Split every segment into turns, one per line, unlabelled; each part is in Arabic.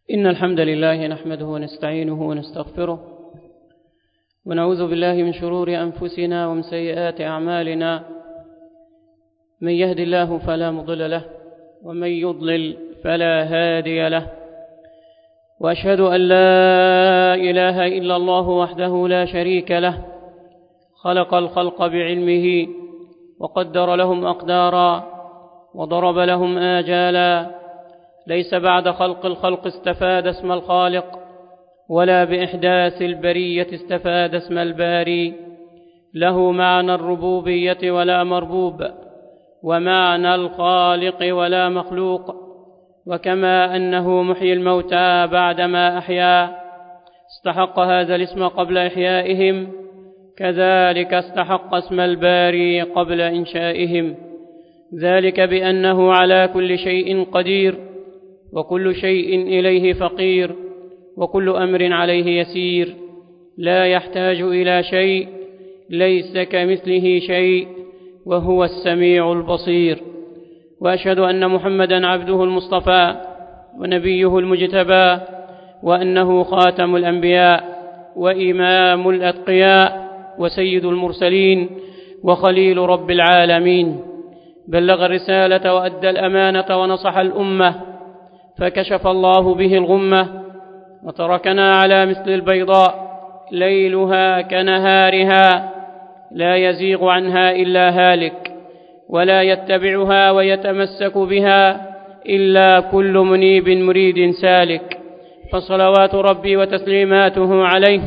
إن الحمد لله نحمده ونستعينه ونستغفره ونعوذ بالله من شرور أنفسنا ومن سيئات أعمالنا. من يهد الله فلا مضل له ومن يضلل فلا هادي له، وأشهد أن لا إله إلا الله وحده لا شريك له، خلق الخلق بعلمه وقدر لهم أقدارا وضرب لهم آجالا. ليس بعد خلق الخلق استفاد اسم الخالق، ولا بإحداث البرية استفاد اسم الباري. له معنى الربوبية ولا مربوب، ومعنى الخالق ولا مخلوق. وكما أنه محيي الموتى بعدما أحيا استحق هذا الاسم قبل إحيائهم، كذلك استحق اسم الباري قبل إنشائهم، ذلك بأنه على كل شيء قدير، وكل شيء إليه فقير، وكل أمر عليه يسير، لا يحتاج إلى شيء، ليس كمثله شيء، وهو السميع البصير. وأشهد أن محمدًا عبده المصطفى ونبيه المجتبى، وأنه خاتم الأنبياء وإمام الأتقياء وسيد المرسلين وخليل رب العالمين. بلغ الرسالة وأدى الأمانة ونصح الأمة، فكشف الله به الغمة، وتركنا على مثل البيضاء ليلها كنهارها، لا يزيغ عنها إلا هالك، ولا يتبعها ويتمسك بها إلا كل منيب مريد سالك. فصلوات ربي وتسليماته عليه.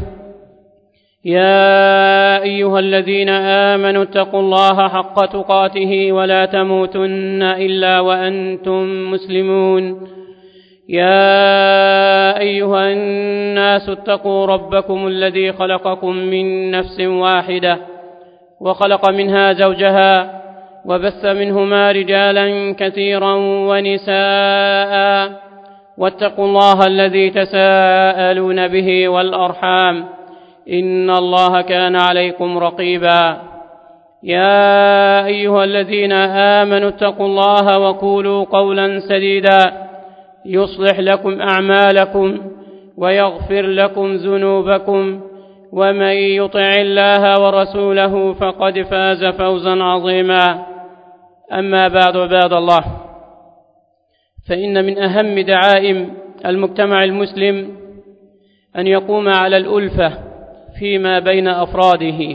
يا أيها الذين آمنوا اتقوا الله حق تقاته ولا تموتن إلا وأنتم مسلمون. يا أيها الناس اتقوا ربكم الذي خلقكم من نفس واحدة، وخلق منها زوجها، وبث منهما رجالا كثيرا ونساء، واتقوا الله الذي تساءلون به والأرحام، إن الله كان عليكم رقيبا. يا أيها الذين آمنوا اتقوا الله وقولوا قولا سديدا يصلح لكم أعمالكم ويغفر لكم ذنوبكم، ومن يطع الله ورسوله فقد فاز فوزا عظيما. أما بعد، عباد الله، فإن من أهم دعائم المجتمع المسلم أن يقوم على الألفة فيما بين أفراده.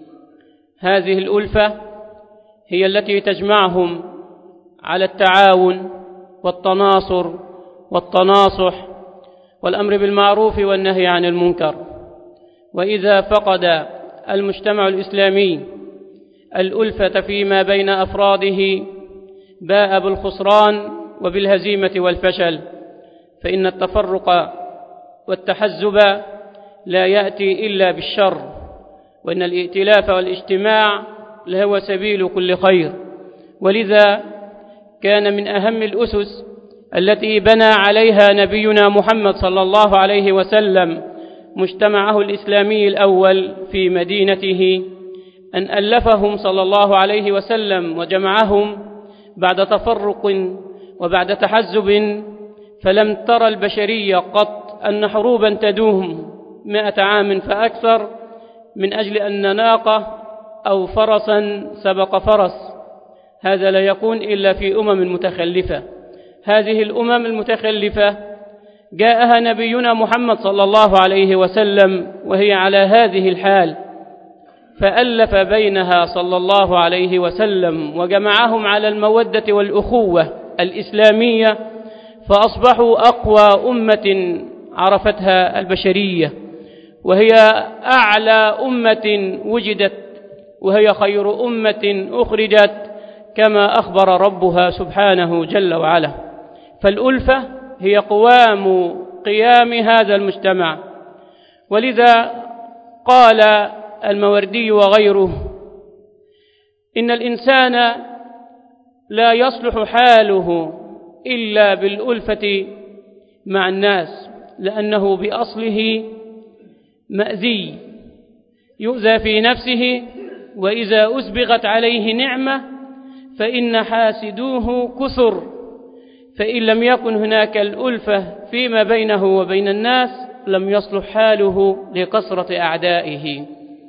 هذه الألفة هي التي تجمعهم على التعاون والتناصر والتناصح والأمر بالمعروف والنهي عن المنكر. وإذا فقد المجتمع الإسلامي الألفة فيما بين أفراده باء بالخسران وبالهزيمة والفشل، فإن التفرق والتحزب لا يأتي إلا بالشر، وإن الائتلاف والاجتماع لهو سبيل كل خير. ولذا كان من أهم الأسس التي بنى عليها نبينا محمد صلى الله عليه وسلم مجتمعه الإسلامي الأول في مدينته أن ألفهم صلى الله عليه وسلم وجمعهم بعد تفرق وبعد تحزب. فلم ترى البشرية قط أن حروبا تدوم 100 عام فأكثر من أجل أن ناقة أو فرسا سبق فرس. هذا لا يكون إلا في متخلفة. هذه الأمم المتخلفة جاءها نبينا محمد صلى الله عليه وسلم وهي على هذه الحال، فألف بينها صلى الله عليه وسلم وجمعهم على المودة والأخوة الإسلامية، فأصبحوا أقوى أمة عرفتها البشرية، وهي أعلى أمة وجدت، وهي خير أمة أخرجت، كما أخبر ربها سبحانه جل وعلا. فالألفة هي قيام هذا المجتمع. ولذا قال الموردي وغيره إن الإنسان لا يصلح حاله إلا بالألفة مع الناس، لأنه بأصله مأذي يؤذى في نفسه، وإذا أسبغت عليه نعمة فإن حاسدوه كثر، فإن لم يكن هناك الألفة فيما بينه وبين الناس لم يصلح حاله لكثرة أعدائه،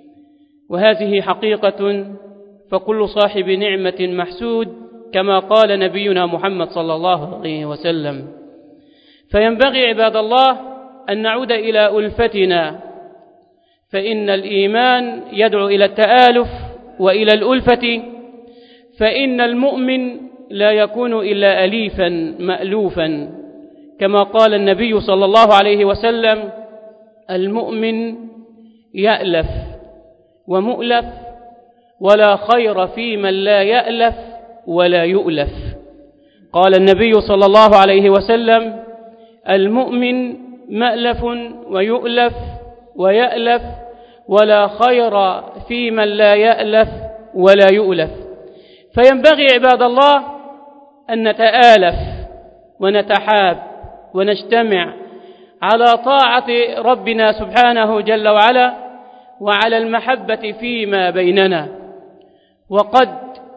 وهذه حقيقة، فكل صاحب نعمة محسود كما قال نبينا محمد صلى الله عليه وسلم. فينبغي عباد الله أن نعود إلى ألفتنا، فإن الإيمان يدعو إلى التآلف وإلى الألفة، فإن المؤمن لا يكون إلا أليفا مألوفا، كما قال النبي صلى الله عليه وسلم: المؤمن يألف ومؤلف، ولا خير في من لا يألف ولا يؤلف. قال النبي صلى الله عليه وسلم: المؤمن مألف ويؤلف ويألف، ولا خير في من لا يألف ولا يؤلف. فينبغي عباد الله أن نتآلف ونتحاب ونجتمع على طاعة ربنا سبحانه جل وعلا وعلى المحبة فيما بيننا. وقد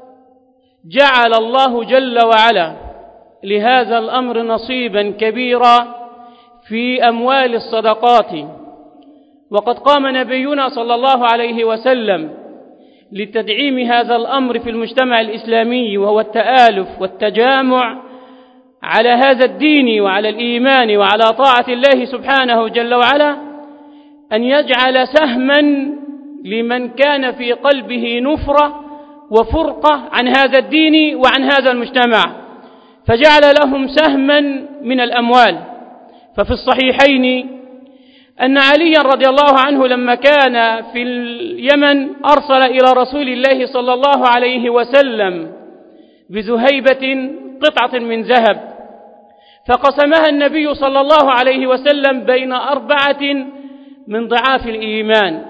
جعل الله جل وعلا لهذا الأمر نصيبا كبيرا في أموال الصدقات، وقد قام نبينا صلى الله عليه وسلم لتدعيم هذا الأمر في المجتمع الإسلامي، وهو التآلف والتجامع على هذا الدين وعلى الإيمان وعلى طاعة الله سبحانه جل وعلا، أن يجعل سهما لمن كان في قلبه نفرة وفرقة عن هذا الدين وعن هذا المجتمع، فجعل لهم سهما من الأموال. ففي الصحيحين أن عليا رضي الله عنه لما كان في اليمن أرسل إلى رسول الله صلى الله عليه وسلم بذهيبة قطعة من ذهب، فقسمها النبي صلى الله عليه وسلم بين 4 من ضعاف الإيمان.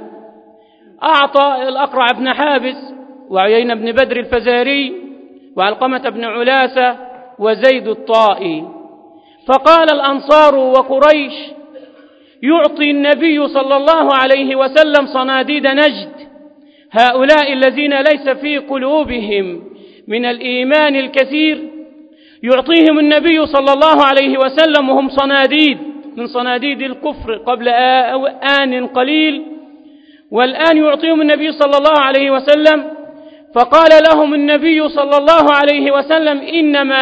أعطى الأقرع بن حابس وعيين بن بدر الفزاري وعلقمة بن علاسة وزيد الطائي. فقال الأنصار وقريش: يعطي النبي صلى الله عليه وسلم صناديد نجد، هؤلاء الذين ليس في قلوبهم من الإيمان الكثير، يعطيهم النبي صلى الله عليه وسلم وهم صناديد من صناديد الكفر قبل آن قليل، والآن يعطيهم النبي صلى الله عليه وسلم. فقال لهم النبي صلى الله عليه وسلم: إنما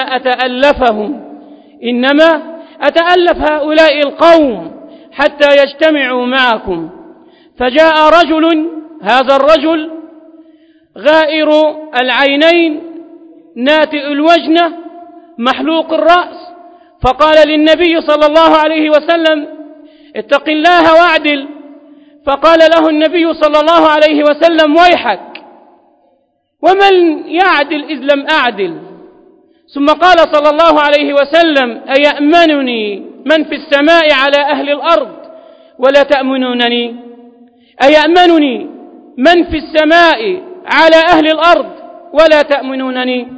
أتألف هؤلاء القوم حتى يجتمعوا معكم. فجاء رجل، هذا الرجل غائر العينين ناتئ الوجنة محلوق الرأس، فقال للنبي صلى الله عليه وسلم: اتق الله واعدل. فقال له النبي صلى الله عليه وسلم: ويحك، ومن يعدل إذ لم أعدل؟ ثم قال صلى الله عليه وسلم: أيأمنني من في السماء على أهل الأرض ولا تأمنونني؟ أيأمنني من في السماء على أهل الأرض ولا تأمنونني؟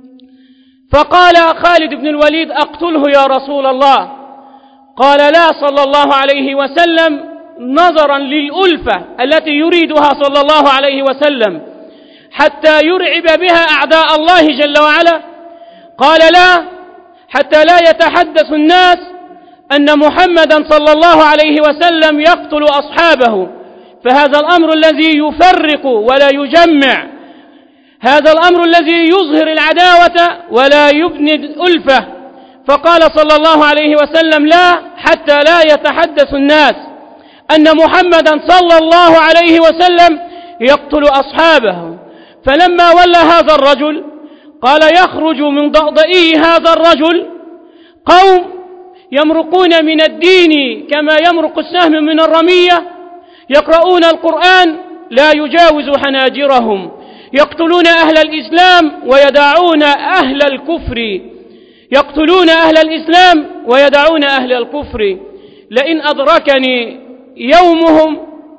فقال خالد بن الوليد: أقتله يا رسول الله. قال: لا، صلى الله عليه وسلم، نظرا للألفة التي يريدها صلى الله عليه وسلم حتى يرعب بها أعداء الله جل وعلا، قال: لا، حتى لا يتحدث الناس أن محمدا صلى الله عليه وسلم يقتل أصحابه، فهذا الأمر الذي يفرق ولا يجمع، هذا الأمر الذي يظهر العداوة ولا يبني الألفة. فقال صلى الله عليه وسلم: لا، حتى لا يتحدث الناس أن محمدا صلى الله عليه وسلم يقتل أصحابه. فلما ولى هذا الرجل قال: يخرج من ضأضئه هذا الرجل قوم يمرقون من الدين كما يمرق السهم من الرمية، يقرؤون القرآن لا يجاوز حناجرهم، يقتلون أهل الإسلام ويدعون أهل الكفر، يقتلون أهل الإسلام ويدعون أهل الكفر. لئن أدركني يومهم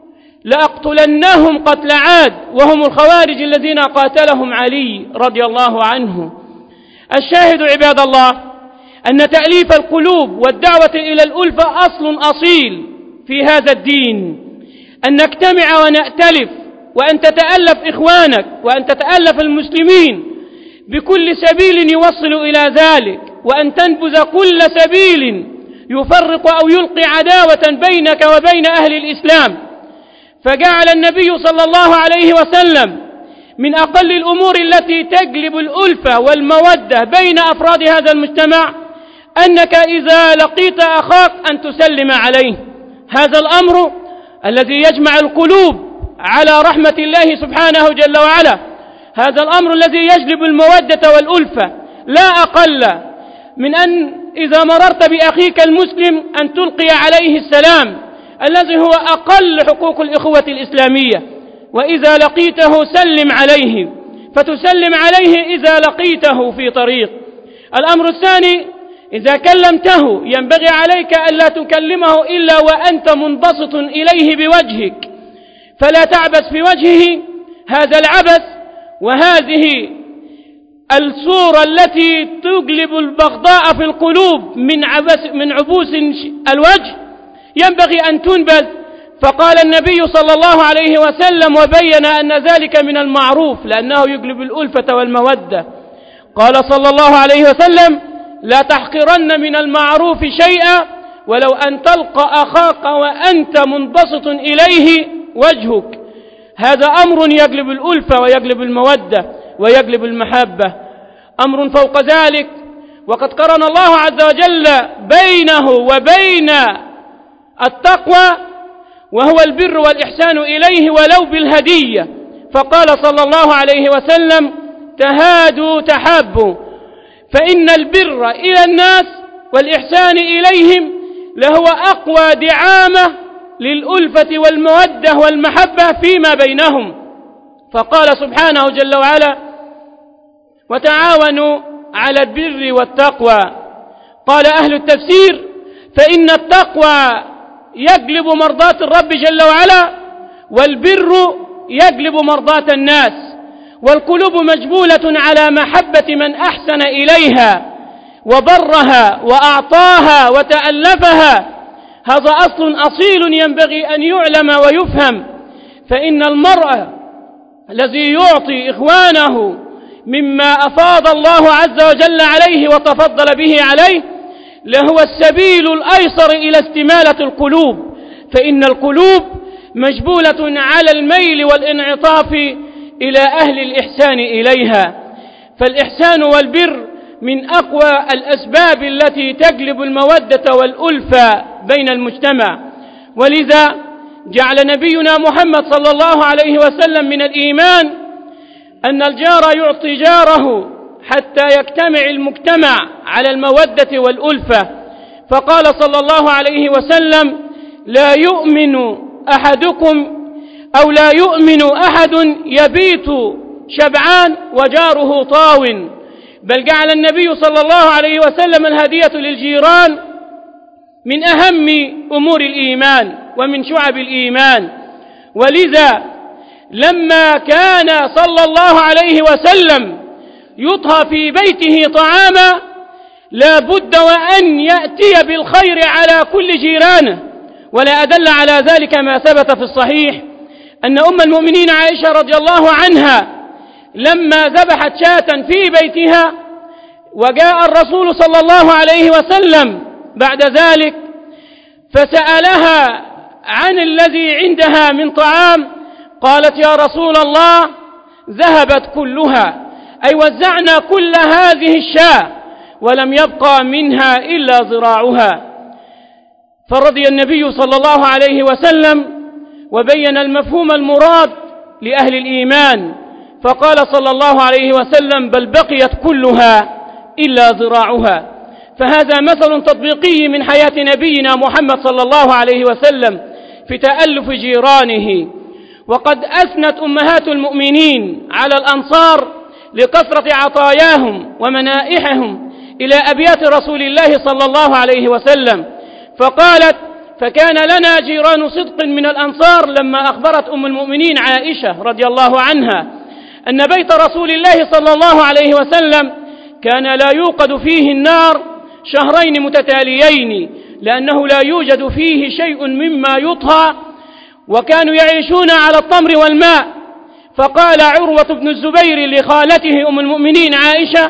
لأقتلنهم قتل عاد، وهم الخوارج الذين قاتلهم علي رضي الله عنه. الشاهد عباد الله أن تأليف القلوب والدعوة إلى الألفة أصل أصيل في هذا الدين، أن نجتمع ونأتلف، وأن تتألف إخوانك، وأن تتألف المسلمين بكل سبيل يوصل إلى ذلك، وأن تنبذ كل سبيل يفرق أو يلقي عداوة بينك وبين أهل الإسلام. فجعل النبي صلى الله عليه وسلم من أقل الأمور التي تجلب الألفة والمودة بين أفراد هذا المجتمع أنك إذا لقيت أخاك أن تسلم عليه. هذا الأمر الذي يجمع القلوب على رحمة الله سبحانه جل وعلا، هذا الأمر الذي يجلب المودة والألفة، لا أقل من أن إذا مررت بأخيك المسلم أن تلقي عليه السلام الذي هو أقل حقوق الإخوة الإسلامية. وإذا لقيته سلم عليه، فتسلم عليه إذا لقيته في طريق. الأمر الثاني، إذا كلمته ينبغي عليك ألا تكلمه إلا وأنت منبسط إليه بوجهك، فلا تعبث في وجهه. هذا العبث وهذه الصورة التي تجلب البغضاء في القلوب من عبوس الوجه ينبغي أن تنبذ. فقال النبي صلى الله عليه وسلم وبين أن ذلك من المعروف لأنه يجلب الألفة والمودة. قال صلى الله عليه وسلم: لا تحقرن من المعروف شيئا ولو أن تلقى أخاك وأنت منبسط إليه وجهك. هذا أمر يجلب الألفة ويجلب المودة ويجلب المحبة. أمر فوق ذلك، وقد قرن الله عز وجل بينه وبين التقوى وهو البر والإحسان إليه ولو بالهدية، فقال صلى الله عليه وسلم: تهادوا تحابوا. فإن البر إلى الناس والإحسان إليهم لهو أقوى دعامة للألفة والمودة والمحبة فيما بينهم. فقال سبحانه جل وعلا: وتعاونوا على البر والتقوى. قال أهل التفسير: فإن التقوى يجلب مرضاة الرب جل وعلا، والبر يجلب مرضاة الناس، والقلوب مجبولة على محبة من أحسن إليها وبرها وأعطاها وتألفها. هذا أصل أصيل ينبغي أن يعلم ويفهم. فإن المرء الذي يعطي إخوانه مما أفاض الله عز وجل عليه وتفضل به عليه لهو السبيل الأيسر إلى استمالة القلوب، فإن القلوب مجبولة على الميل والانعطاف إلى أهل الإحسان إليها. فالإحسان والبر من أقوى الأسباب التي تجلب المودة والألفة بين المجتمع. ولذا جعل نبينا محمد صلى الله عليه وسلم من الإيمان أن الجار يعطي جاره حتى يجتمع المجتمع على المودة والألفة. فقال صلى الله عليه وسلم: لا يؤمن أحدكم أو لا يؤمن أحد يبيت شبعان وجاره طاو. بل جعل النبي صلى الله عليه وسلم الهدية للجيران من أهم أمور الإيمان ومن شعب الإيمان. ولذا لما كان صلى الله عليه وسلم يطهى في بيته طعاما لا بد وأن يأتي بالخير على كل جيرانه. ولا أدل على ذلك ما ثبت في الصحيح أن أم المؤمنين عائشة رضي الله عنها لما ذبحت شاة في بيتها وجاء الرسول صلى الله عليه وسلم بعد ذلك فسألها عن الذي عندها من طعام، قالت: يا رسول الله ذهبت كلها، أي وزعنا كل هذه الشاة ولم يبقى منها إلا ذراعها. فرضي النبي صلى الله عليه وسلم وبين المفهوم المراد لأهل الإيمان، فقال صلى الله عليه وسلم: بل بقيت كلها إلا ذراعها. فهذا مثل تطبيقي من حياة نبينا محمد صلى الله عليه وسلم في تألف جيرانه. وقد أثنت أمهات المؤمنين على الأنصار لكثرة عطاياهم ومنائحهم إلى أبيات رسول الله صلى الله عليه وسلم، فقالت: فكان لنا جيران صدق من الأنصار لما أخبرت أم المؤمنين عائشة رضي الله عنها أن بيت رسول الله صلى الله عليه وسلم كان لا يوقد فيه النار شهرين متتاليين لأنه لا يوجد فيه شيء مما يطهى، وكانوا يعيشون على التمر والماء. فقال عروة بن الزبير لخالته أم المؤمنين عائشة: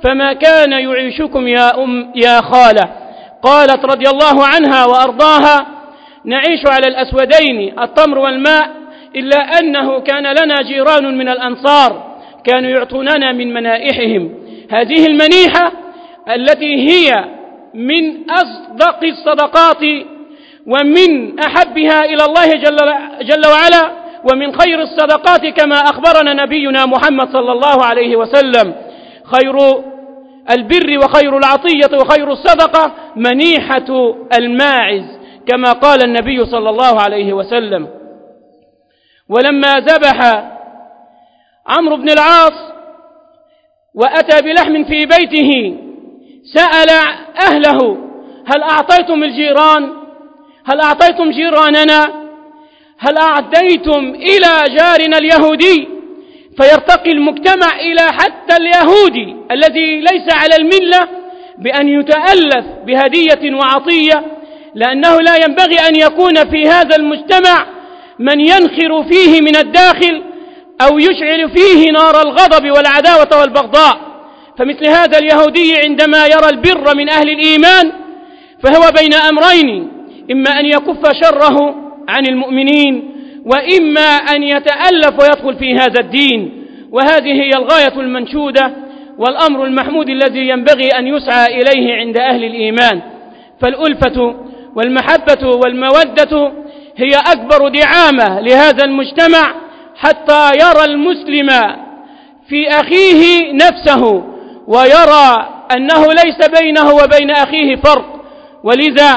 فما كان يعيشكم يا خالة. قالت رضي الله عنها وأرضاها: نعيش على الأسودين التمر والماء، إلا أنه كان لنا جيران من الأنصار كانوا يعطوننا من منائحهم. هذه المنيحة التي هي من أصدق الصدقات ومن أحبها إلى الله جل وعلا، ومن خير الصدقات كما أخبرنا نبينا محمد صلى الله عليه وسلم: خير البر وخير العطية وخير الصدقة منيحة الماعز، كما قال النبي صلى الله عليه وسلم. ولما ذبح عمرو بن العاص وأتى بلحم في بيته سأل أهله: هل أعطيتم الجيران؟ هل أعطيتم جيراننا؟ هل أعديتم إلى جارنا اليهودي؟ فيرتقي المجتمع إلى حتى اليهودي الذي ليس على الملة بأن يتألف بهدية وعطية، لأنه لا ينبغي أن يكون في هذا المجتمع من ينخر فيه من الداخل أو يشعل فيه نار الغضب والعداوة والبغضاء. فمثل هذا اليهودي عندما يرى البر من أهل الإيمان فهو بين أمرين: إما أن يكف شره عن المؤمنين، وإما أن يتألف ويدخل في هذا الدين. وهذه هي الغاية المنشودة والأمر المحمود الذي ينبغي أن يسعى إليه عند أهل الإيمان. فالألفة والمحبة والمودة هي أكبر دعامة لهذا المجتمع، حتى يرى المسلم في أخيه نفسه ويرى أنه ليس بينه وبين أخيه فرق. ولذا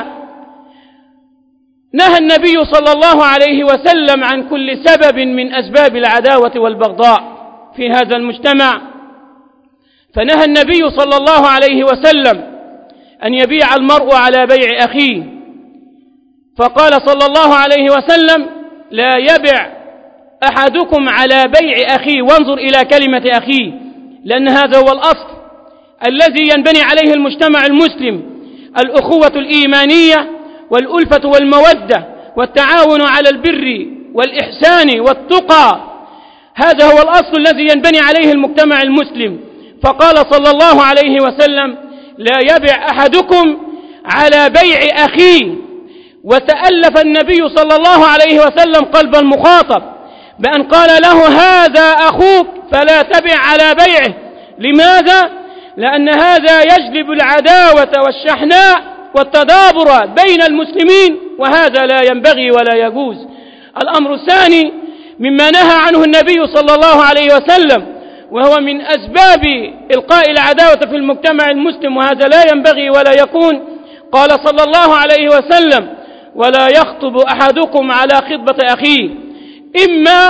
نهى النبي صلى الله عليه وسلم عن كل سبب من أسباب العداوة والبغضاء في هذا المجتمع. فنهى النبي صلى الله عليه وسلم أن يبيع المرء على بيع أخيه، فقال صلى الله عليه وسلم: لا يبع أحدكم على بيع أخيه. وانظر إلى كلمة أخيه، لأن هذا هو الأصل الذي ينبني عليه المجتمع المسلم: الأخوة الإيمانية والألفة والمودة والتعاون على البر والإحسان والتقى. هذا هو الأصل الذي ينبني عليه المجتمع المسلم. فقال صلى الله عليه وسلم: لا يبع أحدكم على بيع أخيه. وتألف النبي صلى الله عليه وسلم قلب المخاطب بأن قال له: هذا أخوك فلا تبع على بيعه. لماذا؟ لأن هذا يجلب العداوة والشحناء والتدابر بين المسلمين، وهذا لا ينبغي ولا يجوز. الأمر الثاني مما نهى عنه النبي صلى الله عليه وسلم، وهو من أسباب إلقاء العداوة في المجتمع المسلم، وهذا لا ينبغي ولا يكون، قال صلى الله عليه وسلم: ولا يخطب أحدكم على خطبة أخيه، إما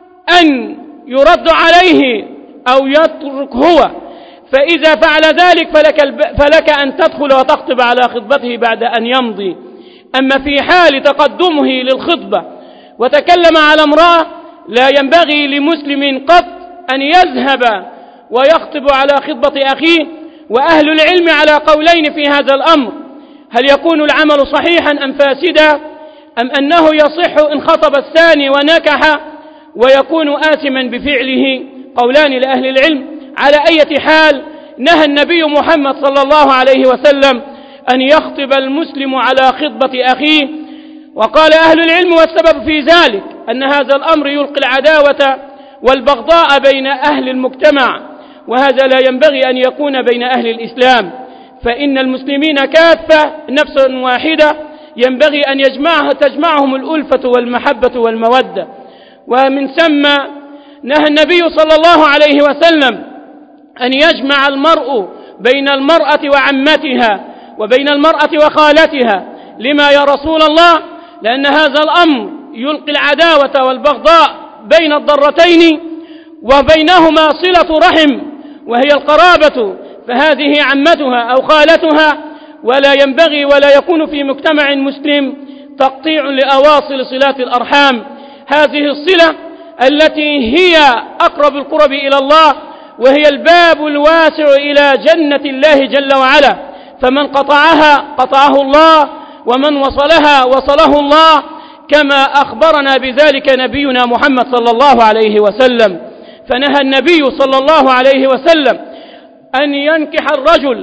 أن يرد عليه أو يترك هو، فإذا فعل ذلك فلك أن تدخل وتخطب على خطبته بعد أن يمضي. أما في حال تقدمه للخطبة وتكلم على امرأة، لا ينبغي لمسلم قط أن يذهب ويخطب على خطبة أخيه. وأهل العلم على قولين في هذا الأمر: هل يكون العمل صحيحا أم فاسدا، أم أنه يصح إن خطب الثاني ونكح ويكون آثما بفعله؟ قولان لأهل العلم. على أي حال نهى النبي محمد صلى الله عليه وسلم أن يخطب المسلم على خطبة أخيه. وقال أهل العلم: والسبب في ذلك أن هذا الأمر يلقي العداوة والبغضاء بين أهل المجتمع، وهذا لا ينبغي أن يكون بين أهل الإسلام، فإن المسلمين كافة نفس واحدة ينبغي أن تجمعهم الألفة والمحبة والمودة. ومن ثم نهى النبي صلى الله عليه وسلم أن يجمع المرء بين المرأة وعمتها وبين المرأة وخالتها. لما يا رسول الله؟ لأن هذا الأمر يلقي العداوة والبغضاء بين الضرتين، وبينهما صلة رحم وهي القرابة، فهذه عمتها أو خالتها. ولا ينبغي ولا يكون في مجتمع مسلم تقطيع لأواصل صلات الأرحام، هذه الصلة التي هي أقرب القرب إلى الله، وهي الباب الواسع إلى جنة الله جل وعلا. فمن قطعها قطعه الله، ومن وصلها وصله الله، كما أخبرنا بذلك نبينا محمد صلى الله عليه وسلم. فنهى النبي صلى الله عليه وسلم أن ينكح الرجل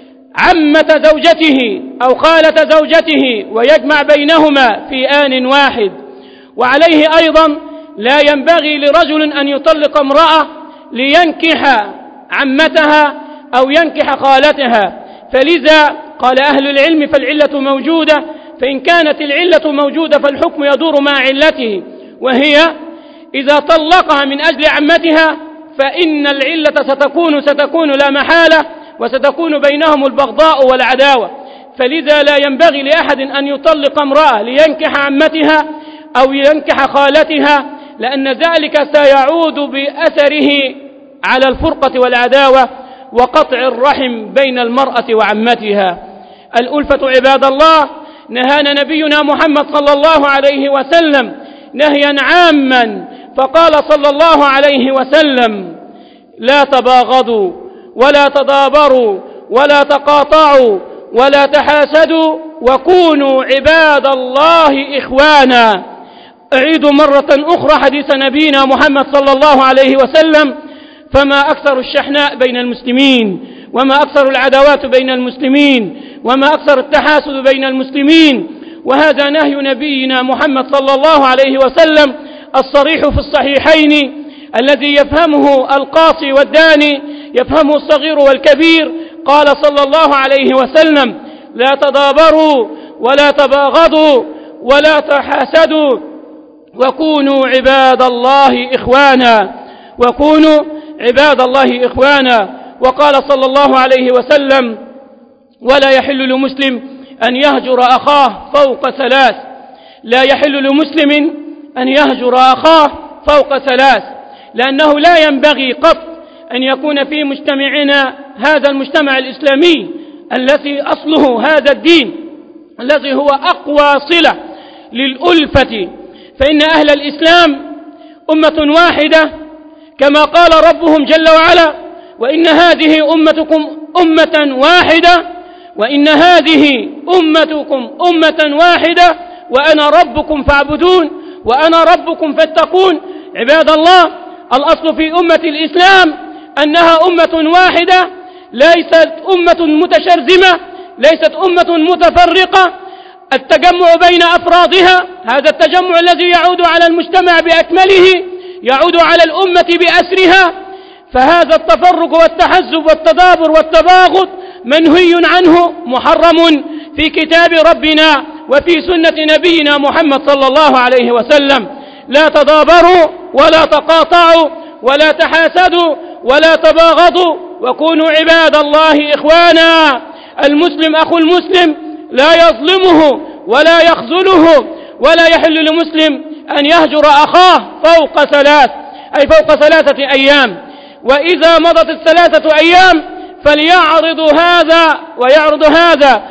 عمة زوجته أو خالة زوجته ويجمع بينهما في آن واحد. وعليه أيضا لا ينبغي لرجل أن يطلق امرأة لينكح عمتها أو ينكح خالتها. فلذا قال أهل العلم فالعلة موجودة، فإن كانت العلة موجودة فالحكم يدور مع علته، وهي إذا طلقها من أجل عمتها فإن العلة ستكون لا محالة، وستكون بينهم البغضاء والعداوة. فلذا لا ينبغي لأحد أن يطلق امرأة لينكح عمتها أو ينكح خالتها، لأن ذلك سيعود بأثره على الفرقة والعداوة وقطع الرحم بين المرأة وعمتها. الألفة عباد الله نهانا نبينا محمد صلى الله عليه وسلم نهيا عاما، فقال صلى الله عليه وسلم: لا تباغضوا ولا تدابروا ولا تقاطعوا ولا تحاسدوا وكونوا عباد الله إخوانا. أعيد مرة أخرى حديث نبينا محمد صلى الله عليه وسلم: فما أكثر الشحناء بين المسلمين، وما أكثر العداوات بين المسلمين، وما أكثر التحاسد بين المسلمين. وهذا نهي نبينا محمد صلى الله عليه وسلم الصريح في الصحيحين، الذي يفهمه القاصي والداني، يفهمه الصغير والكبير. قال صلى الله عليه وسلم: لا تدابروا ولا تباغضوا ولا تحاسدوا وكونوا عباد الله إخوانا، وكونوا عباد الله إخوانا. وقال صلى الله عليه وسلم: ولا يحل لمسلم أن يهجر أخاه فوق ثلاث. لا يحل لمسلم أن يهجر أخاه فوق ثلاث، لأنه لا ينبغي قط أن يكون في مجتمعنا هذا المجتمع الإسلامي الذي أصله هذا الدين، الذي هو أقوى صلة للألفة، فإن أهل الإسلام أمة واحدة كما قال ربهم جل وعلا: وإن هذه أمتكم أمة واحدة، وإن هذه أمتكم أمة واحدة وأنا ربكم فاعبدون وأنا ربكم فاتقون. عباد الله، الأصل في أمة الإسلام أنها أمة واحدة، ليست أمة متشرذمة، ليست أمة متفرقة. التجمع بين أفرادها، هذا التجمع الذي يعود على المجتمع بأكمله، يعود على الأمة بأسرها. فهذا التفرق والتحزب والتدابر والتباغض منهي عنه، محرم في كتاب ربنا وفي سنة نبينا محمد صلى الله عليه وسلم. لا تدابروا ولا تقاطعوا ولا تحاسدوا ولا تباغضوا وكونوا عباد الله إخوانا. المسلم أخو المسلم لا يظلمه ولا يخذله، ولا يحل لمسلم أن يهجر أخاه فوق ثلاث، أي فوق 3 أيام. وإذا مضت 3 أيام فليعرض هذا ويعرض هذا،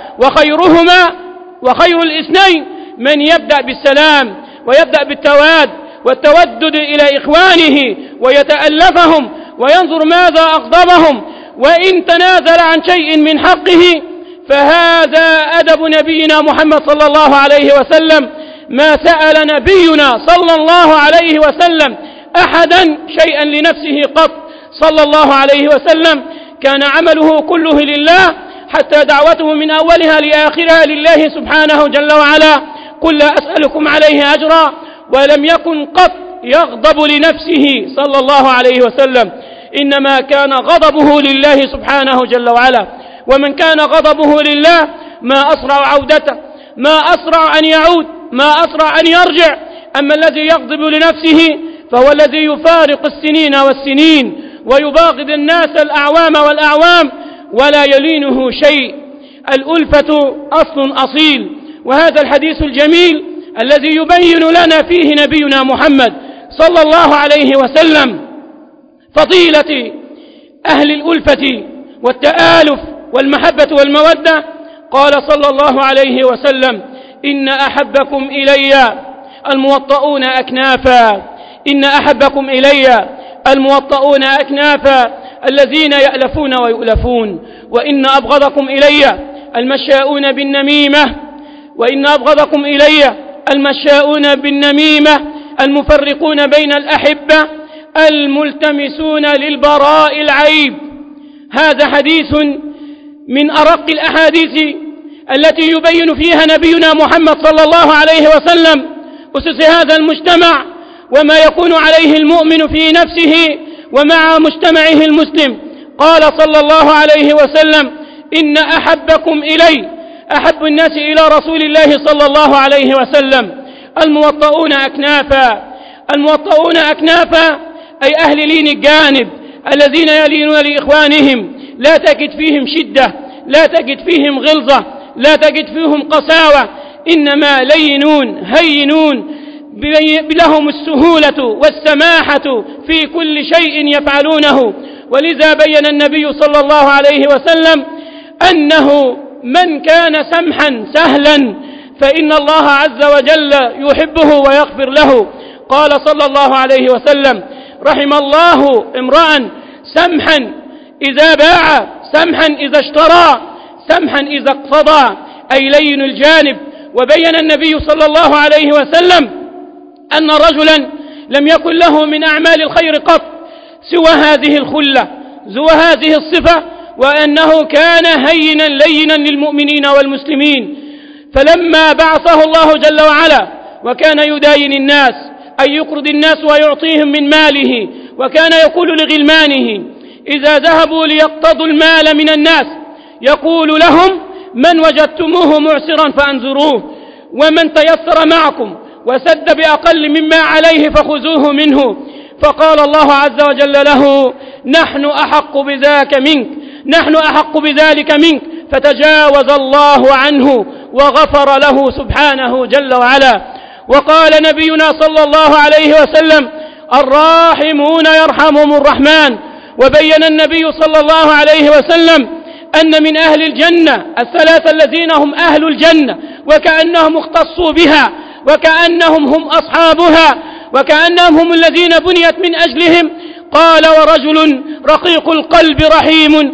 وخير الاثنين من يبدأ بالسلام ويبدأ بالتواد والتودد إلى إخوانه ويتألفهم وينظر ماذا أغضبهم، وإن تنازل عن شيء من حقه فهذا أدب نبينا محمد صلى الله عليه وسلم. ما سأل نبينا صلى الله عليه وسلم أحدا شيئا لنفسه قط صلى الله عليه وسلم، كان عمله كله لله، حتى دعوته من أولها لآخرها لله سبحانه جل وعلا: قل لا أسألكم عليه أجرا. ولم يكن قط يغضب لنفسه صلى الله عليه وسلم، إنما كان غضبه لله سبحانه جل وعلا. ومن كان غضبه لله ما أسرع عودته، ما أسرع أن يعود، ما أسرع أن يرجع. أما الذي يغضب لنفسه فهو الذي يفارق السنين والسنين ويباغض الناس الأعوام والأعوام ولا يلينه شيء. الألفة أصل أصيل، وهذا الحديث الجميل الذي يبين لنا فيه نبينا محمد صلى الله عليه وسلم فضيلة أهل الألفة والتآلف والمحبة والمودة. قال صلى الله عليه وسلم: إن أحبكم إلي الموطؤون أكنافا، إن أحبكم إلي الموطؤون أكنافا الذين يألفون ويؤلفون، وإن أبغضكم إلي المشاؤون بالنميمة، وإن أبغضكم إلي المشاؤون بالنميمة المفرقون بين الأحبة الملتمسون للبراء العيب. هذا حديث من أرق الأحاديث التي يبين فيها نبينا محمد صلى الله عليه وسلم أسس هذا المجتمع وما يكون عليه المؤمن في نفسه ومع مجتمعه المسلم. قال صلى الله عليه وسلم: إن أحبكم إلي أحب الناس إلى رسول الله صلى الله عليه وسلم الموطؤون أكنافا. الموطؤون أكنافا أي أهل لين الجانب الذين يلينون لإخوانهم، لا تجد فيهم شدة، لا تجد فيهم غلظة، لا تجد فيهم قساوة، إنما لينون هينون، لهم السهولة والسماحة في كل شيء يفعلونه. ولذا بين النبي صلى الله عليه وسلم أنه من كان سمحا سهلا فإن الله عز وجل يحبه ويغفر له. قال صلى الله عليه وسلم: رحم الله امرأ سمحا إذا باع، سمحا إذا اشترى، سمحا إذا اقتضى، أي لين الجانب. وبين النبي صلى الله عليه وسلم أن رجلا لم يكن له من أعمال الخير قط سوى هذه الخلة، سوى هذه الصفة، وأنه كان هينا لينا للمؤمنين والمسلمين. فلما بعثه الله جل وعلا وكان يداين الناس، أي يقرض الناس ويعطيهم من ماله، وكان يقول لغلمانه إذا ذهبوا ليقتضوا المال من الناس يقول لهم: من وجدتموه معسرا فأنذروه، ومن تيسر معكم وسد بأقل مما عليه فخذوه منه. فقال الله عز وجل له: نحن أحق بذاك منك، نحن أحق بذلك منك، فتجاوز الله عنه وغفر له سبحانه جل وعلا. وقال نبينا صلى الله عليه وسلم: الراحمون يرحمهم الرحمن. وبين النبي صلى الله عليه وسلم أن من أهل الجنة الثلاثة الذين هم أهل الجنة وكأنهم اختصوا بها، وكأنهم هم أصحابها، وكأنهم هم الذين بنيت من أجلهم. قال: ورجل رقيق القلب رحيم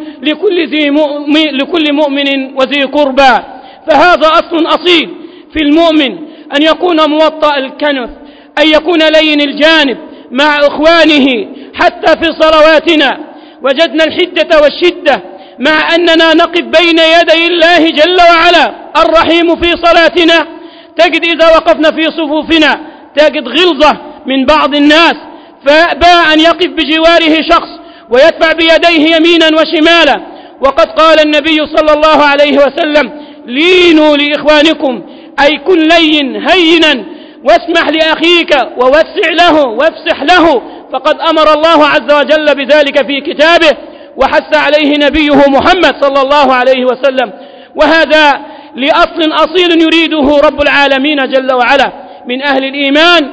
لكل مؤمن وذي قربى. فهذا أصل أصيل في المؤمن أن يكون موطأ الكنف، أن يكون لين الجانب مع إخوانه. حتى في صلواتنا وجدنا الحدة والشدة، مع أننا نقف بين يدي الله جل وعلا الرحيم في صلاتنا. تجد إذا وقفنا في صفوفنا تجد غلظة من بعض الناس، فأبى أن يقف بجواره شخص ويدفع بيديه يمينا وشمالا. وقد قال النبي صلى الله عليه وسلم: لينوا لإخوانكم، أي كن لين هينا، واسمح لأخيك ووسع له وافسح له. فقد أمر الله عز وجل بذلك في كتابه وحث عليه نبيه محمد صلى الله عليه وسلم. وهذا لأصل أصيل يريده رب العالمين جل وعلا من أهل الإيمان،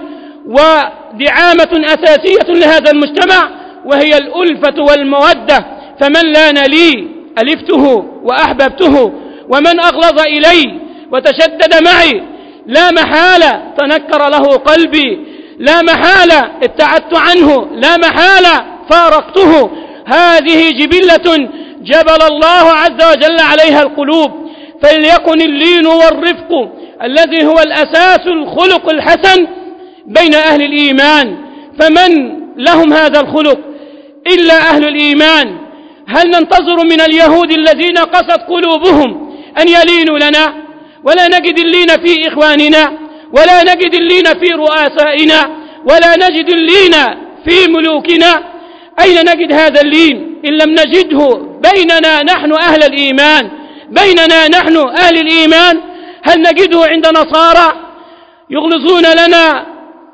ودعامة أساسية لهذا المجتمع وهي الألفة والمودة. فمن لان لي ألفته وأحببته، ومن أغلظ إلي وتشدد معي لا محالة تنكر له قلبي، لا محالة ابتعدت عنه، لا محالة فارقته. هذه جبلة جبل الله عز وجل عليها القلوب. فليكن اللين والرفق الذي هو الأساس الخلق الحسن بين أهل الإيمان. فمن لهم هذا الخلق إلا أهل الإيمان؟ هل ننتظر من اليهود الذين قست قلوبهم أن يلينوا لنا؟ ولا نجد اللين في إخواننا، ولا نجد اللين في رؤسائنا، ولا نجد اللين في ملوكنا. أين نجد هذا اللين إن لم نجده بيننا نحن أهل الإيمان، بيننا نحن أهل الإيمان؟ هل نجده عند نصارى يغلظون لنا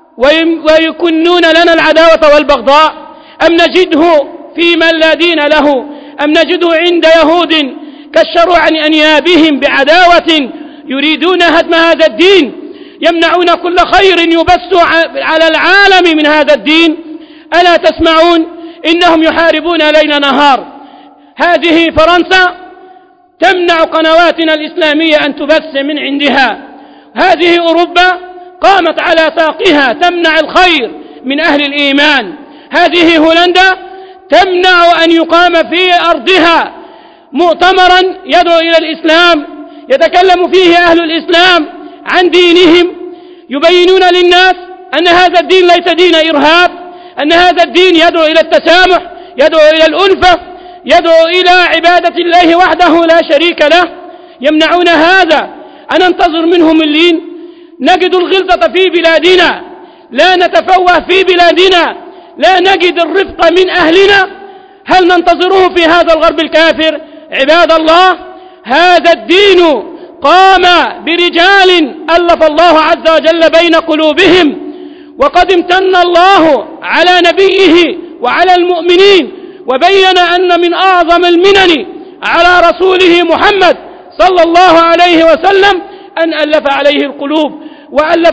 ويكنون لنا العداوة والبغضاء؟ أم نجده في من لا دين له؟ أم نجده عند يهود كشروا عن أنيابهم بعداوة يريدون هدم هذا الدين، يمنعون كل خير يبث على العالم من هذا الدين؟ ألا تسمعون؟ إنهم يحاربون ليل نهار. هذه فرنسا تمنع قنواتنا الإسلامية أن تبث من عندها. هذه أوروبا قامت على ساقها تمنع الخير من أهل الإيمان. هذه هولندا تمنع أن يقام في أرضها مؤتمرا يدعو إلى الإسلام يتكلم فيه أهل الإسلام عن دينهم، يبينون للناس أن هذا الدين ليس دين إرهاب، أن هذا الدين يدعو إلى التسامح، يدعو إلى الألفة، يدعو إلى عبادة الله وحده لا شريك له يمنعون هذا. أننتظر منهم اللين؟ نجد الغلظة في بلادنا، لا نتفوه في بلادنا، لا نجد الرفق من أهلنا، هل ننتظره في هذا الغرب الكافر؟ عباد الله، هذا الدين قام برجال ألف الله عز وجل بين قلوبهم، وقد امتن الله على نبيه وعلى المؤمنين وبين أن من أعظم المنن على رسوله محمد صلى الله عليه وسلم أن ألف عليه القلوب، وألف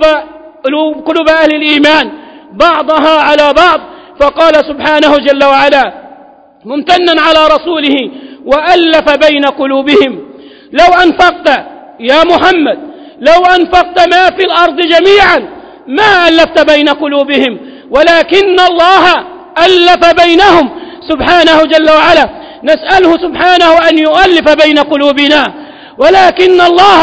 قلوب أهل الإيمان بعضها على بعض. فقال سبحانه جل وعلا ممتنا على رسوله وألف بين قلوبهم: لو أنفقت يا محمد، لو أنفقت ما في الأرض جميعا ما ألفت بين قلوبهم، ولكن الله ألف بينهم سبحانه جل وعلا. نسأله سبحانه أن يؤلف بين قلوبنا، ولكن الله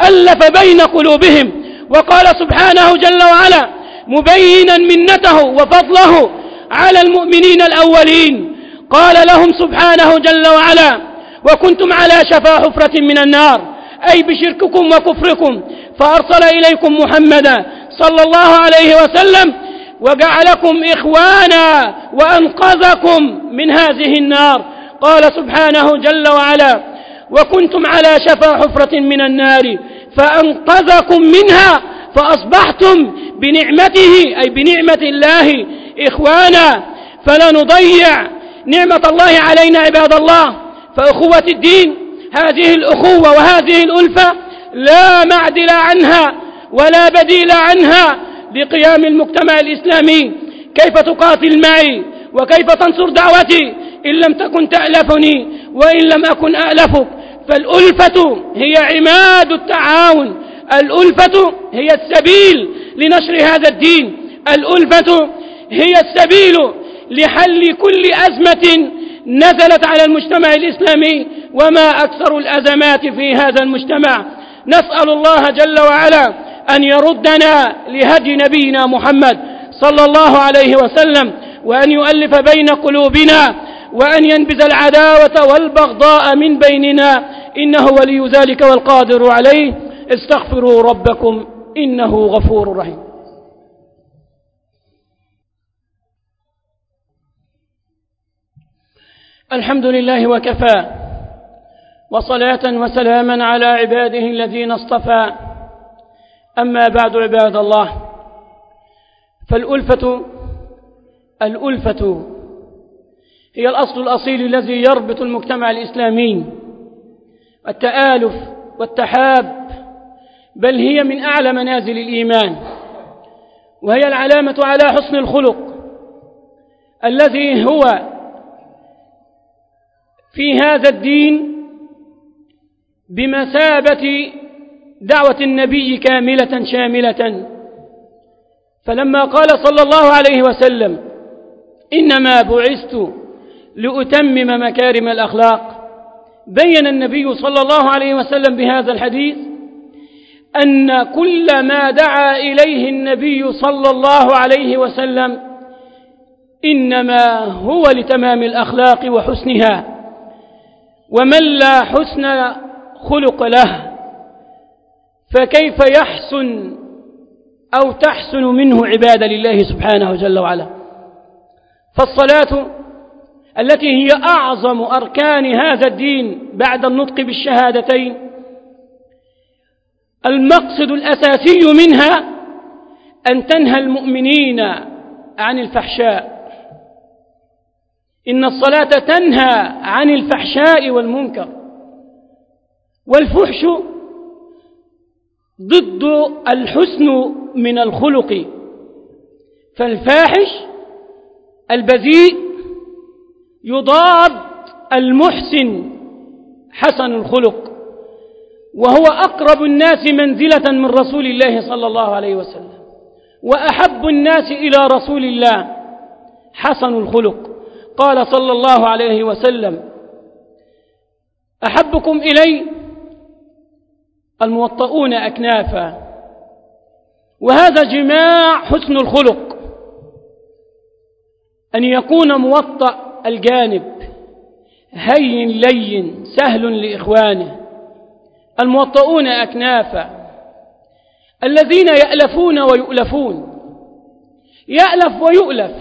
ألف بين قلوبهم. وقال سبحانه جل وعلا مبينا منته وفضله على المؤمنين الأولين، قال لهم سبحانه جل وعلا: وكنتم على شفا حفرة من النار، أي بشرككم وكفركم، فأرسل إليكم محمدا صلى الله عليه وسلم وجعلكم إخوانا وأنقذكم من هذه النار. قال سبحانه جل وعلا: وكنتم على شفا حفرة من النار فأنقذكم منها فأصبحتم بنعمته، أي بنعمة الله، إخوانا. فلا نضيع نعمة الله علينا عباد الله. فأخوة الدين، هذه الأخوة وهذه الألفة لا معدل عنها ولا بديل عنها لقيام المجتمع الإسلامي. كيف تقاتل معي وكيف تنصر دعوتي إن لم تكن تألفني وإن لم أكن أألفك؟ فالألفة هي عماد التعاون، الألفة هي السبيل لنشر هذا الدين، الألفة هي السبيل لحل كل أزمة نزلت على المجتمع الإسلامي، وما أكثر الأزمات في هذا المجتمع. نسأل الله جل وعلا أن يردنا لهدي نبينا محمد صلى الله عليه وسلم، وأن يؤلف بين قلوبنا، وأن ينبذ العداوة والبغضاء من بيننا، إنه ولي ذلك والقادر عليه. استغفروا ربكم إنه غفور رحيم. الحمد لله وكفى، وصلاة وسلاما على عباده الذين اصطفى. أما بعد عباد الله، الألفة هي الأصل الأصيل الذي يربط المجتمع الإسلامي، التآلف والتحاب، بل هي من أعلى منازل الإيمان، وهي العلامة على حسن الخلق الذي هو في هذا الدين بمثابة دعوة النبي كاملة شاملة. فلما قال صلى الله عليه وسلم: إنما بعثت لأتمم مكارم الأخلاق، بين النبي صلى الله عليه وسلم بهذا الحديث أن كل ما دعا إليه النبي صلى الله عليه وسلم إنما هو لتمام الأخلاق وحسنها، ومن لا حسن خلق له فكيف يحسن أو تحسن منه عبادة لله سبحانه جل وعلا. فالصلاة التي هي أعظم أركان هذا الدين بعد النطق بالشهادتين، المقصد الأساسي منها أن تنهى المؤمنين عن الفحشاء. إن الصلاة تنهى عن الفحشاء والمنكر، والفحش ضد الحسن من الخلق، فالفاحش البذيء يضاد المحسن حسن الخلق، وهو أقرب الناس منزلة من رسول الله صلى الله عليه وسلم، وأحب الناس إلى رسول الله حسن الخلق. قال صلى الله عليه وسلم: أحبكم إلي الموطؤون أكنافا. وهذا جماع حسن الخلق، أن يكون موطأ الجانب، هين لين سهل لإخوانه، الموطؤون أكنافا، الذين يألفون ويؤلفون، يألف ويؤلف،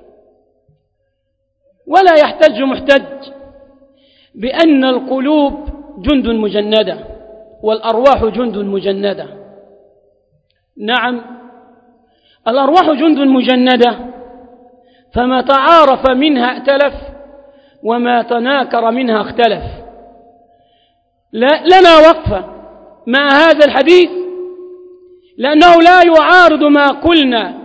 ولا يحتج محتج بأن القلوب جند مجندة والأرواح جند مجندة. نعم، الأرواح جند مجندة، فما تعارف منها ائتلف وما تناكر منها اختلف. لنا وقفة مع هذا الحديث لأنه لا يعارض ما قلنا،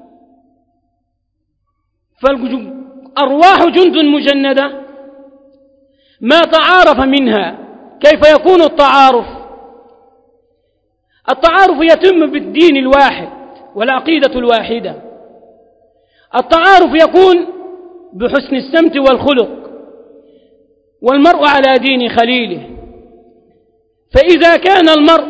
فالأرواح جند مجندة ما تعارف منها. كيف يكون التعارف؟ التعارف يتم بالدين الواحد والعقيدة الواحدة. التعارف يكون بحسن السمت والخلق، والمرء على دين خليله. فإذا كان المرء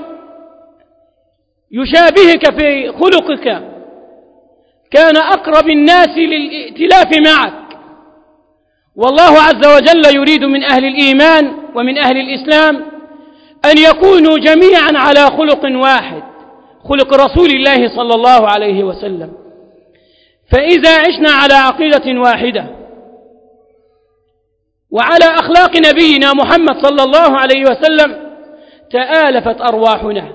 يشابهك في خلقك كان أقرب الناس للائتلاف معك. والله عز وجل يريد من أهل الإيمان ومن أهل الإسلام أن يكونوا جميعا على خلق واحد، خلق رسول الله صلى الله عليه وسلم. فإذا عشنا على عقيدة واحدة وعلى أخلاق نبينا محمد صلى الله عليه وسلم تآلفت أرواحنا.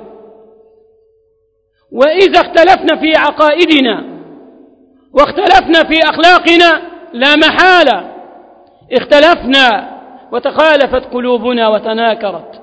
وإذا اختلفنا في عقائدنا واختلفنا في أخلاقنا لا محالة اختلفنا وتخالفت قلوبنا وتناكرت.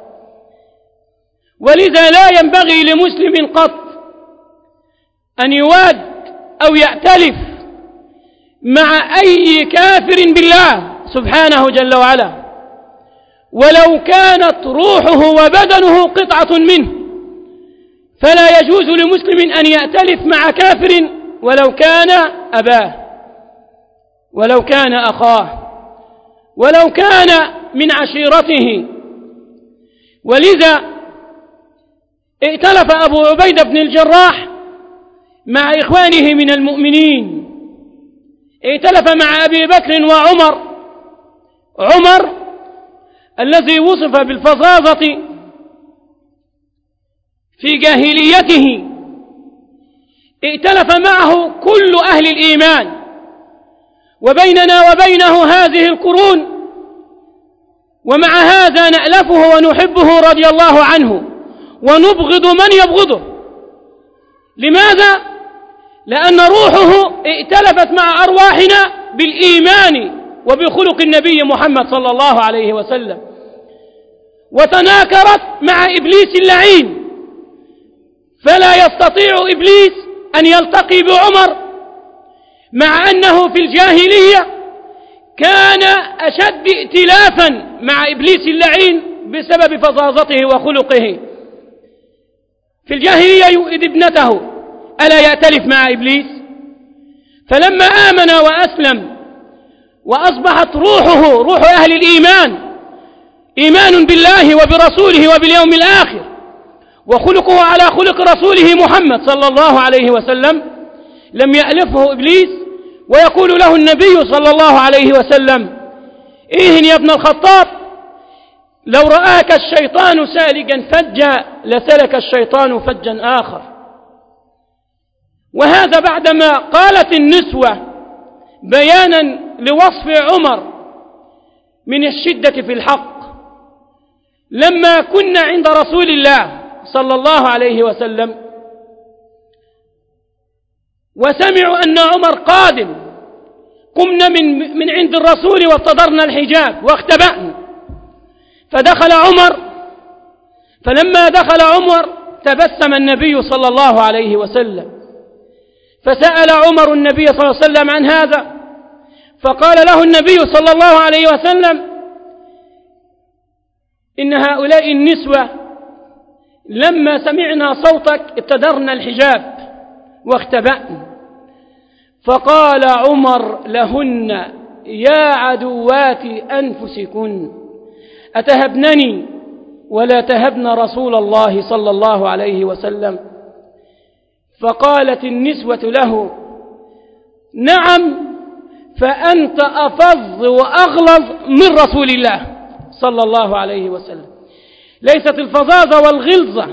ولذا لا ينبغي لمسلم قط أن يواد أو يأتلف مع أي كافر بالله سبحانه جل وعلا، ولو كانت روحه وبدنه قطعة منه. فلا يجوز لمسلم أن يأتلف مع كافر ولو كان أباه، ولو كان أخاه، ولو كان من عشيرته. ولذا ائتلف أبو عبيدة بن الجراح مع إخوانه من المؤمنين، ائتلف مع أبي بكر وعمر. عمر الذي وصف بالفظاظة في جاهليته ائتلف معه كل أهل الإيمان، وبيننا وبينه هذه القرون، ومع هذا نألفه ونحبه رضي الله عنه ونبغض من يبغضه. لماذا؟ لأن روحه ائتلفت مع أرواحنا بالإيمان وبخلق النبي محمد صلى الله عليه وسلم، وتناكرت مع إبليس اللعين. فلا يستطيع إبليس أن يلتقي بعمر، مع أنه في الجاهلية كان أشد ائتلافا مع إبليس اللعين بسبب فظاظته وخلقه. في الجاهلية يؤذي ابنته، ألا يأتلف مع إبليس؟ فلما آمن وأسلم وأصبحت روحه روح أهل الإيمان، إيمان بالله وبرسوله وباليوم الآخر، وخلقه على خلق رسوله محمد صلى الله عليه وسلم، لم يألفه إبليس. ويقول له النبي صلى الله عليه وسلم: إيه يا ابن الخطاب، لو رآك الشيطان سالكا فجا لسلك الشيطان فجا آخر. وهذا بعدما قالت النسوة بيانا لوصف عمر من الشدة في الحق. لما كنا عند رسول الله صلى الله عليه وسلم وسمعوا أن عمر قادم، قمنا من عند الرسول وابتدرنا الحجاب واختبأنا، فدخل عمر. فلما دخل عمر تبسم النبي صلى الله عليه وسلم، فسأل عمر النبي صلى الله عليه وسلم عن هذا، فقال له النبي صلى الله عليه وسلم: إن هؤلاء النسوة لما سمعنا صوتك ابتدرنا الحجاب واختبأنا. فقال عمر لهن: يا عدوات أنفسكن أتهبنني ولا تهبن رسول الله صلى الله عليه وسلم؟ فقالت النسوة له: نعم، فأنت أفظ وأغلظ من رسول الله صلى الله عليه وسلم. ليست الفظاظة والغلظة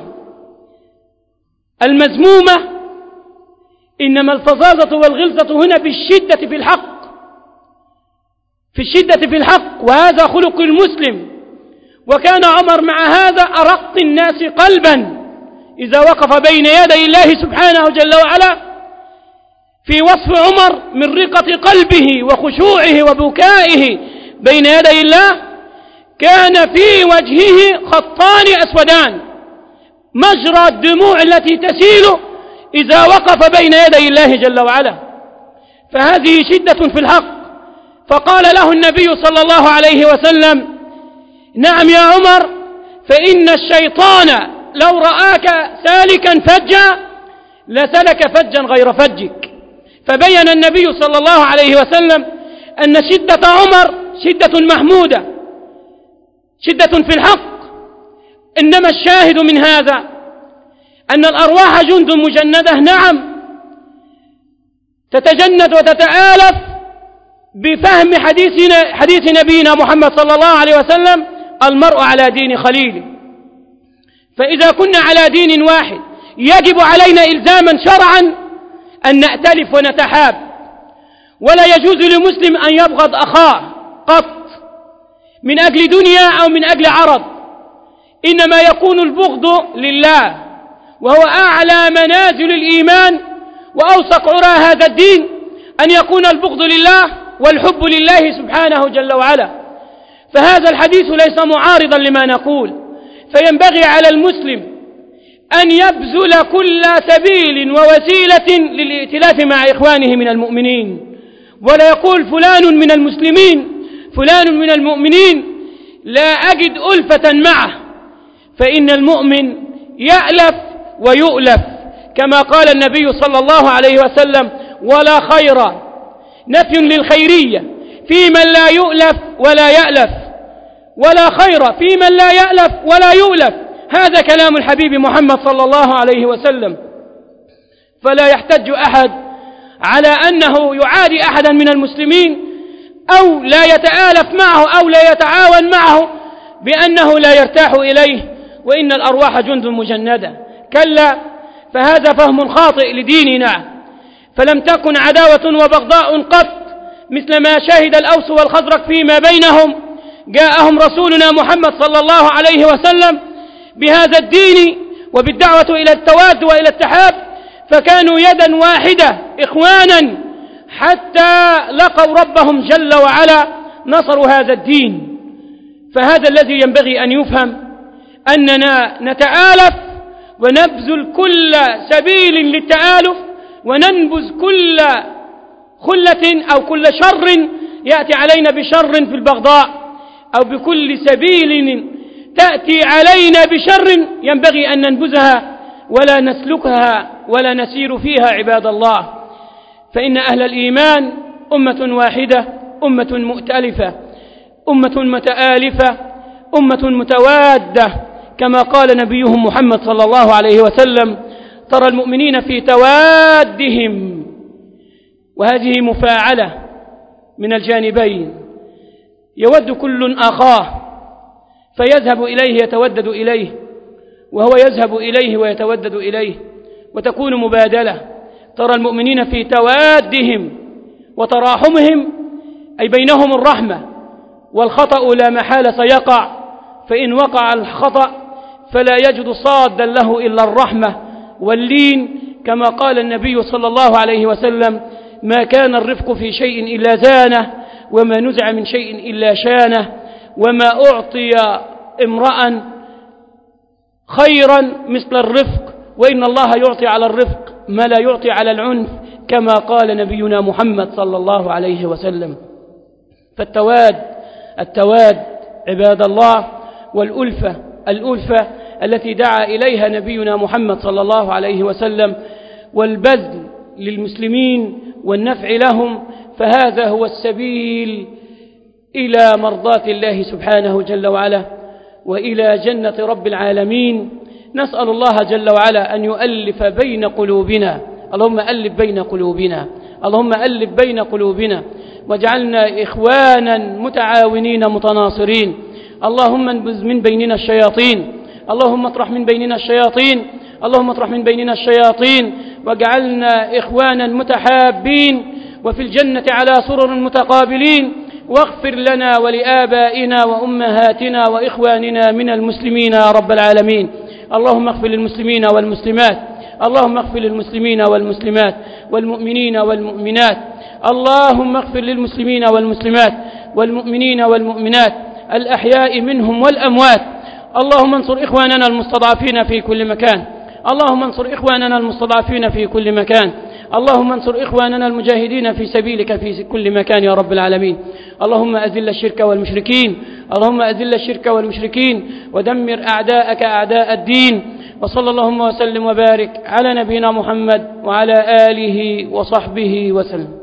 المذمومة، إنما الفظاظة والغلظة هنا بالشدة في الحق، في الشدة في الحق، وهذا خلق المسلم. وكان عمر مع هذا أرق الناس قلبا إذا وقف بين يدي الله سبحانه جل وعلا. في وصف عمر من رقة قلبه وخشوعه وبكائه بين يدي الله، كان في وجهه خطان أسودان مجرى الدموع التي تسيل إذا وقف بين يدي الله جل وعلا. فهذه شدة في الحق. فقال له النبي صلى الله عليه وسلم: نعم يا عمر، فإن الشيطان لو رآك سالكا فجا لسلك فجا غير فجك. فبين النبي صلى الله عليه وسلم أن شدة عمر شدة محمودة، شدة في الحق. إنما الشاهد من هذا أن الأرواح جند مجندة، نعم، تتجند وتتآلف بفهم حديث نبينا محمد صلى الله عليه وسلم: المرء على دين خليله. فإذا كنا على دين واحد يجب علينا إلزاما شرعا أن نأتلف ونتحاب، ولا يجوز لمسلم أن يبغض أخاه قط من أجل دنيا أو من أجل عرض. إنما يكون البغض لله، وهو أعلى منازل الإيمان وأوثق عرى هذا الدين، أن يكون البغض لله والحب لله سبحانه جل وعلا. فهذا الحديث ليس معارضا لما نقول، فينبغي على المسلم أن يبذل كل سبيل ووسيلة للائتلاف مع إخوانه من المؤمنين، ولا يقول فلان من المسلمين فلان من المؤمنين لا أجد ألفة معه، فإن المؤمن يألف ويؤلف، كما قال النبي صلى الله عليه وسلم: ولا خير، نفي للخيرية، في من لا يؤلف ولا يألف، ولا خير في من لا يألف ولا يؤلف. هذا كلام الحبيب محمد صلى الله عليه وسلم. فلا يحتج أحد على أنه يعادي أحدا من المسلمين أو لا يتآلف معه أو لا يتعاون معه بأنه لا يرتاح إليه، وإن الأرواح جند مجندة. كلا، فهذا فهم خاطئ لديننا. فلم تكن عداوة وبغضاء قط مثل ما شهد الأوس والخزرج فيما بينهم. جاءهم رسولنا محمد صلى الله عليه وسلم بهذا الدين وبالدعوة إلى التواد وإلى التحاب، فكانوا يدا واحدة إخوانا حتى لقوا ربهم جل وعلا، نصروا هذا الدين. فهذا الذي ينبغي أن يفهم، أننا نتآلف ونبذل كل سبيل للتآلف، وننبذ كل خلة أو كل شر يأتي علينا بشر في البغضاء، أو بكل سبيل تأتي علينا بشر ينبغي أن ننبذها ولا نسلكها ولا نسير فيها عباد الله. فإن أهل الإيمان أمة واحدة، أمة مؤتلفة، أمة متآلفة، أمة متوادة، كما قال نبيهم محمد صلى الله عليه وسلم: ترى المؤمنين في توادهم. وهذه مفاعلة من الجانبين، يود كل أخاه فيذهب إليه يتودد إليه، وهو يذهب إليه ويتودد إليه، وتكون مبادلة. ترى المؤمنين في توادهم وتراحمهم، أي بينهم الرحمة، والخطأ لا محالة سيقع، فإن وقع الخطأ فلا يجد صادا له إلا الرحمة واللين، كما قال النبي صلى الله عليه وسلم: ما كان الرفق في شيء إلا زانه، وما نزع من شيء إلا شانه، وما أعطي امرأ خيرا مثل الرفق، وإن الله يعطي على الرفق ما لا يعطي على العنف، كما قال نبينا محمد صلى الله عليه وسلم. فالتواد عباد الله، والألفة التي دعا إليها نبينا محمد صلى الله عليه وسلم، والبذل للمسلمين والنفع لهم، فهذا هو السبيل إلى مرضاة الله سبحانه جل وعلا وإلى جنة رب العالمين. نسأل الله جل وعلا أن يؤلف بين قلوبنا. اللهم ألف بين قلوبنا، اللهم ألف بين قلوبنا، واجعلنا إخوانا متعاونين متناصرين. اللهم انبذ من بيننا الشياطين، اللهم اطرح من بيننا الشياطين، اللهم اطرح من بيننا الشياطين، واجعلنا إخوانا متحابين وفي الجنة على سرر متقابلين. واغفر لنا ولآبائنا وأمهاتنا وإخواننا من المسلمين يا رب العالمين. اللهم اغفر للمسلمين والمسلمات، اللهم اغفر للمسلمين والمسلمات والمؤمنين والمؤمنات، اللهم اغفر للمسلمين والمسلمات والمؤمنين والمؤمنات الأحياء منهم والأموات. اللهم انصر إخواننا المستضعفين في كل مكان، اللهم انصر إخواننا المستضعفين في كل مكان، اللهم انصر إخواننا المجاهدين في سبيلك في كل مكان يا رب العالمين. اللهم أذل الشرك والمشركين، اللهم أذل الشرك والمشركين ودمر أعداءك أعداء الدين. وصلى اللهم وسلم وبارك على نبينا محمد وعلى آله وصحبه وسلم.